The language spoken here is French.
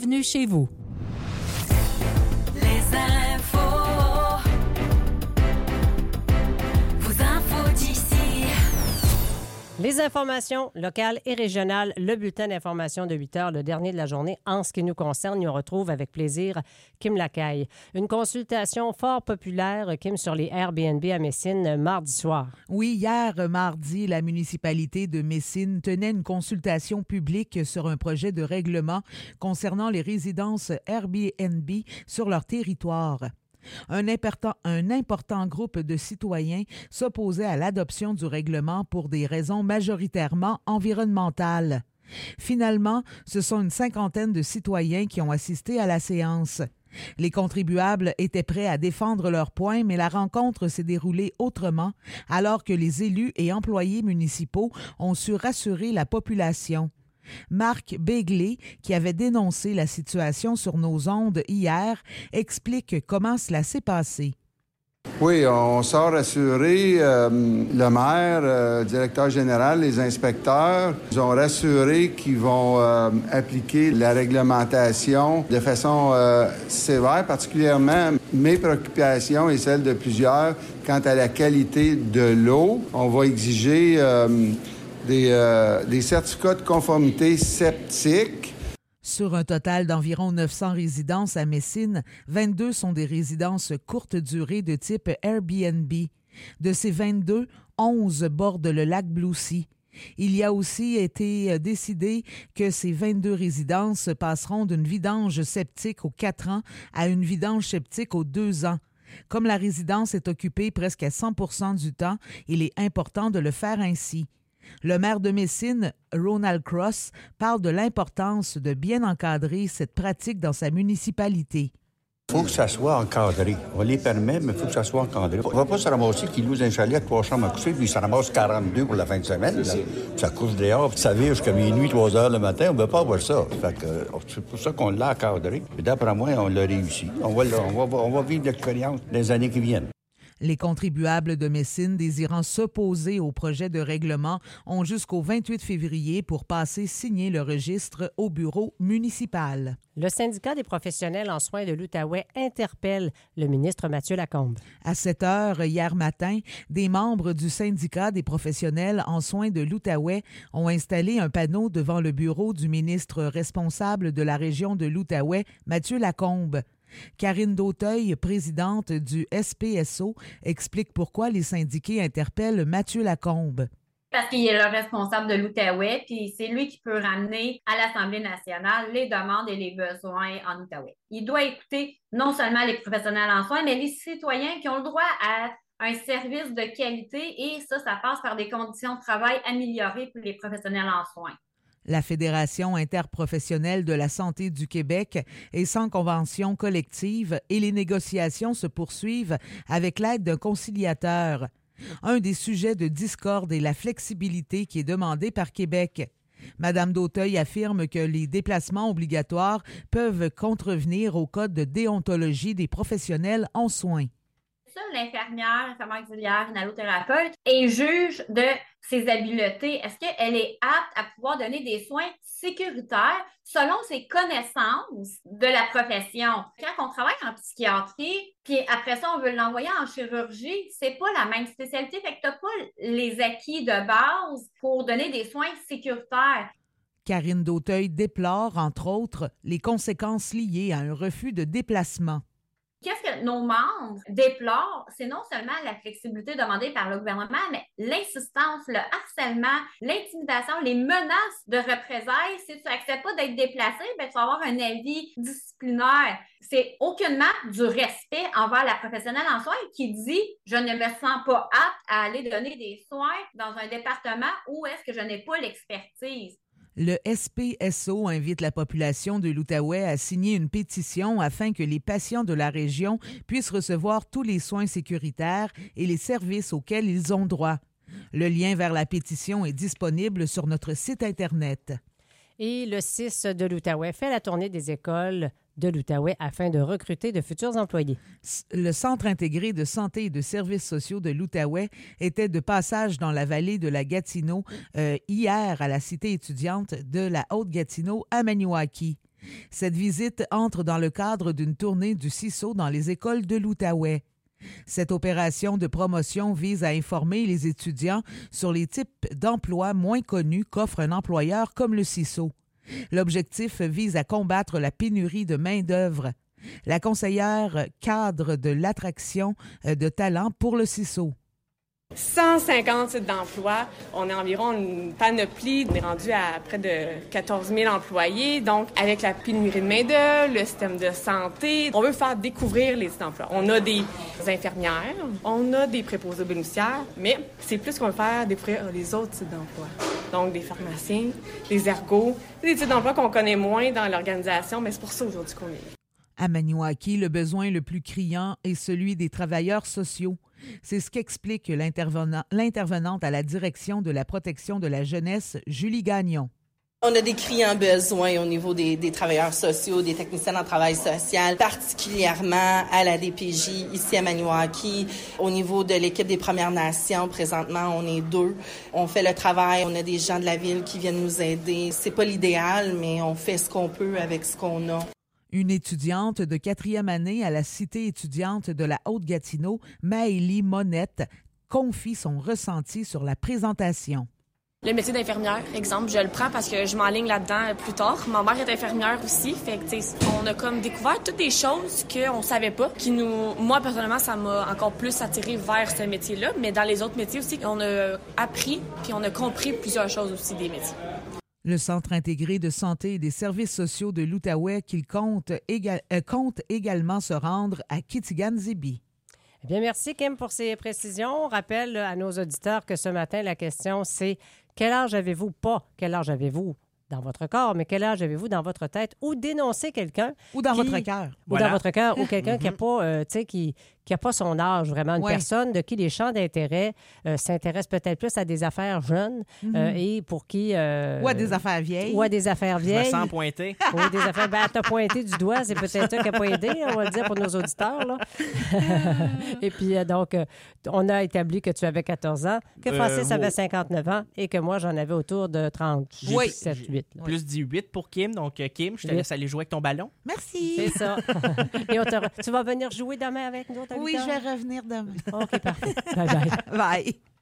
bienvenue chez vous. Les infos. Vos infos d'ici. Les informations locales et régionales, le bulletin d'information de 8 heures, le dernier de la journée. En ce qui nous concerne, nous retrouve avec plaisir Kim Lacaille. Une consultation fort populaire, Kim, sur les Airbnb à Messine mardi soir. Oui, hier, mardi, la municipalité de Messine tenait une consultation publique sur un projet de règlement concernant les résidences Airbnb sur leur territoire. Un important groupe de citoyens s'opposait à l'adoption du règlement pour des raisons majoritairement environnementales. Finalement, ce sont une cinquantaine de citoyens qui ont assisté à la séance. Les contribuables étaient prêts à défendre leurs points, mais la rencontre s'est déroulée autrement, alors que les élus et employés municipaux ont su rassurer la population. Marc Begley, qui avait dénoncé la situation sur nos ondes hier, explique comment cela s'est passé. Oui, on sort rassuré. Le maire, le directeur général, les inspecteurs nous ont rassuré qu'ils vont appliquer la réglementation de façon sévère, particulièrement mes préoccupations et celles de plusieurs quant à la qualité de l'eau. On va exiger des certificats de conformité septique. Sur un total d'environ 900 résidences à Messine, 22 sont des résidences courte durée de type Airbnb. De ces 22, 11 bordent le lac Bloussy. Il y a aussi été décidé que ces 22 résidences passeront d'une vidange septique aux 4 ans à une vidange septique aux 2 ans. Comme la résidence est occupée presque à 100% du temps, il est important de le faire ainsi. Le maire de Messine, Ronald Cross, parle de l'importance de bien encadrer cette pratique dans sa municipalité. Il faut que ça soit encadré. On les permet, mais il faut que ça soit encadré. On ne va pas se ramasser qu'il loue un chalet à 3 chambres à coucher, puis il s'en ramasse 42 pour la fin de semaine. Ça couche dehors, puis ça vire jusqu'à minuit, 3 heures le matin. On ne veut pas avoir ça. Fait que, c'est pour ça qu'on l'a encadré. Et d'après moi, on l'a réussi. On va vivre l'expérience des années qui viennent. Les contribuables de Messine désirant s'opposer au projet de règlement ont jusqu'au 28 février pour passer signer le registre au bureau municipal. Le syndicat des professionnels en soins de l'Outaouais interpelle le ministre Mathieu Lacombe. À 7 heures hier matin, des membres du syndicat des professionnels en soins de l'Outaouais ont installé un panneau devant le bureau du ministre responsable de la région de l'Outaouais, Mathieu Lacombe. Karine Dauteuil, présidente du SPSO, explique pourquoi les syndiqués interpellent Mathieu Lacombe. Parce qu'il est le responsable de l'Outaouais, puis c'est lui qui peut ramener à l'Assemblée nationale les demandes et les besoins en Outaouais. Il doit écouter non seulement les professionnels en soins, mais les citoyens qui ont le droit à un service de qualité et ça passe par des conditions de travail améliorées pour les professionnels en soins. La Fédération interprofessionnelle de la santé du Québec est sans convention collective et les négociations se poursuivent avec l'aide d'un conciliateur. Un des sujets de discorde est la flexibilité qui est demandée par Québec. Madame Dauteuil affirme que les déplacements obligatoires peuvent contrevenir au code de déontologie des professionnels en soins. L'infirmière auxiliaire, une allothérapeute, et juge de ses habiletés. Est-ce qu'elle est apte à pouvoir donner des soins sécuritaires selon ses connaissances de la profession? Quand on travaille en psychiatrie, puis après ça, on veut l'envoyer en chirurgie, c'est pas la même spécialité, fait que t'as pas les acquis de base pour donner des soins sécuritaires. Karine Dauteuil déplore, entre autres, les conséquences liées à un refus de déplacement. Qu'est-ce que nos membres déplorent? C'est non seulement la flexibilité demandée par le gouvernement, mais l'insistance, le harcèlement, l'intimidation, les menaces de représailles. Si tu n'acceptes pas d'être déplacé, ben, tu vas avoir un avis disciplinaire. C'est aucunement du respect envers la professionnelle en soins qui dit « Je ne me sens pas apte à aller donner des soins dans un département où est-ce que je n'ai pas l'expertise. » Le SPSO invite la population de l'Outaouais à signer une pétition afin que les patients de la région puissent recevoir tous les soins sécuritaires et les services auxquels ils ont droit. Le lien vers la pétition est disponible sur notre site Internet. Et le 6 de l'Outaouais fait la tournée des écoles de l'Outaouais afin de recruter de futurs employés. Le Centre intégré de santé et de services sociaux de l'Outaouais était de passage dans la vallée de la Gatineau hier à la cité étudiante de la Haute-Gatineau à Maniwaki. Cette visite entre dans le cadre d'une tournée du CISO dans les écoles de l'Outaouais. Cette opération de promotion vise à informer les étudiants sur les types d'emplois moins connus qu'offre un employeur comme le CISO. L'objectif vise à combattre la pénurie de main-d'œuvre. La conseillère cadre de l'attraction de talent pour le CISO. 150 sites d'emploi. On est environ une panoplie. On est rendu à près de 14 000 employés. Donc, avec la pénurie de main-d'œuvre, le système de santé, on veut faire découvrir les sites d'emploi. On a des infirmières, on a des préposés aux bénéficiaires, mais c'est plus qu'on veut faire découvrir les autres sites d'emploi. Donc, des pharmaciens, des ergos, des sites d'emploi qu'on connaît moins dans l'organisation, mais c'est pour ça aujourd'hui qu'on est là. À Maniwaki, le besoin le plus criant est celui des travailleurs sociaux. C'est ce qu'explique l'intervenante à la direction de la protection de la jeunesse, Julie Gagnon. On a des criants besoins au niveau des travailleurs sociaux, des techniciens en travail social, particulièrement à la DPJ, ici à Maniwaki. Au niveau de l'équipe des Premières Nations, présentement, on est 2. On fait le travail, on a des gens de la ville qui viennent nous aider. C'est pas l'idéal, mais on fait ce qu'on peut avec ce qu'on a. Une étudiante de 4e année à la Cité étudiante de la Haute-Gatineau, Maëlie Monette, confie son ressenti sur la présentation. Le métier d'infirmière, exemple, je le prends parce que je m'enligne là-dedans plus tard. Ma mère est infirmière aussi, fait que on a comme découvert toutes des choses qu'on savait pas, moi personnellement, ça m'a encore plus attiré vers ce métier-là, mais dans les autres métiers aussi, on a appris puis on a compris plusieurs choses aussi des métiers. Le Centre intégré de santé et des services sociaux de l'Outaouais qu'il compte également se rendre à Kitigan-Zibi. Eh bien, merci Kim pour ces précisions. On rappelle à nos auditeurs que ce matin, la question c'est quel âge avez-vous? Pas quel âge avez-vous dans votre corps, mais quel âge avez-vous dans votre tête? Ou dénoncer quelqu'un. Ou dans votre cœur. Ou dans votre cœur. Ou quelqu'un qui n'a pas, qui a pas son âge, vraiment. Une personne de qui les champs d'intérêt s'intéressent peut-être plus à des affaires jeunes et pour qui... ou à des affaires vieilles. Ou à des affaires vieilles. Je me sens pointé. Oui, des affaires... Ben, t'as pointé du doigt, c'est peut-être ça qui n'a pas aidé, on va le dire pour nos auditeurs. Là. Et puis, donc, on a établi que tu avais 14 ans, que Francis avait 59 ans et que moi, j'en avais autour de 37, 8. Plus 18 pour Kim. Donc, Kim, je te laisse aller jouer avec ton ballon. Merci. C'est ça. Et tu vas venir jouer demain avec nous? Oui, je vais revenir demain. OK, parfait. Bye-bye. Bye.